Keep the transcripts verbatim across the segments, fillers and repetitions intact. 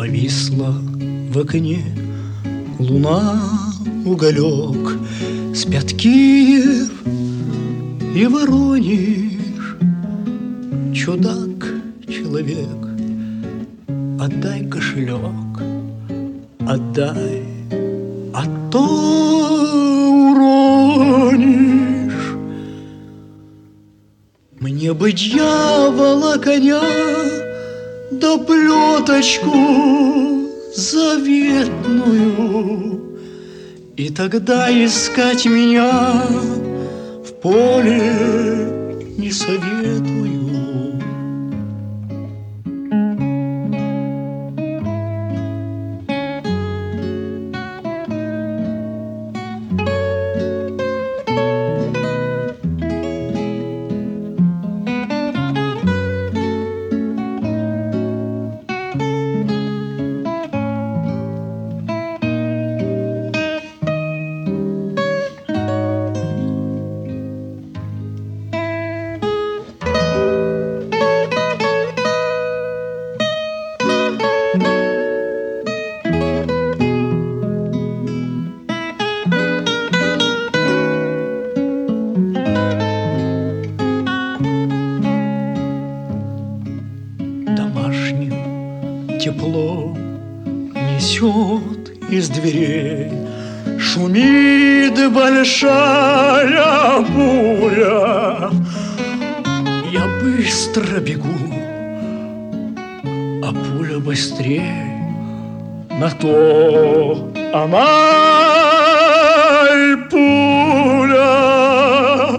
Повисла в окне луна, уголек, спят Киев и Воронеж. Чудак, человек, отдай кошелек, отдай, а то уронишь. Мне бы дьявола коня, да плеточку заветную, и тогда искать меня в поле не советую. Тепло несет из дверей, шумит большая буря. Я быстро бегу, а пуля быстрее. На то она и пуля.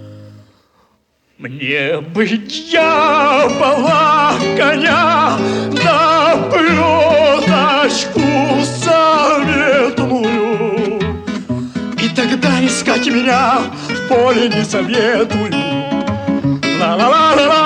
Мне бы дьявола коня, да плеточку заветную, и тогда искать меня в поле не советую. Ла-ла-ла-ла-ла.